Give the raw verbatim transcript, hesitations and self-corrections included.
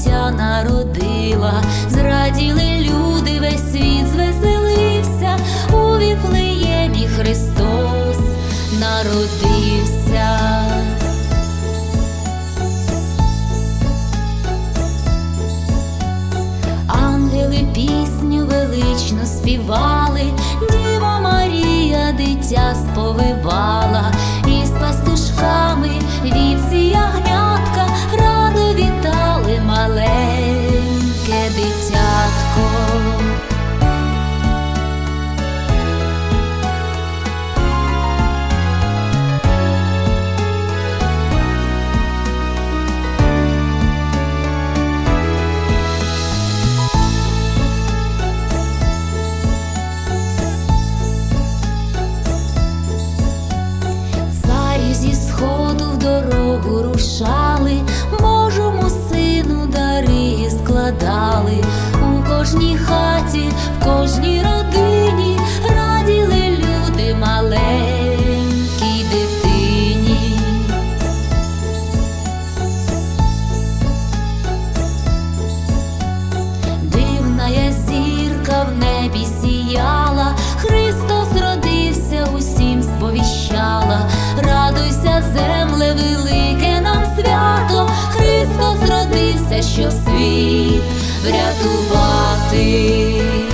дитя народила. Зраділи люди, весь світ звеселився, у Віфлеємі Христос народився. Ангели пісню велично співали, Діва Марія дитя сповивала, і з пастушками вівці ягнятка радо вітали маленьке дитятко. Зі сходу в дорогу рушали, Божому сину дари складали. У кожній хаті, в кожній родині раділи люди маленькій дитині. Дивна я зірка в небі сіяла, Христос родився, усім сповіщала. Радуйся, земле, велике нам свято, Христос родився, щоб світ врятувати.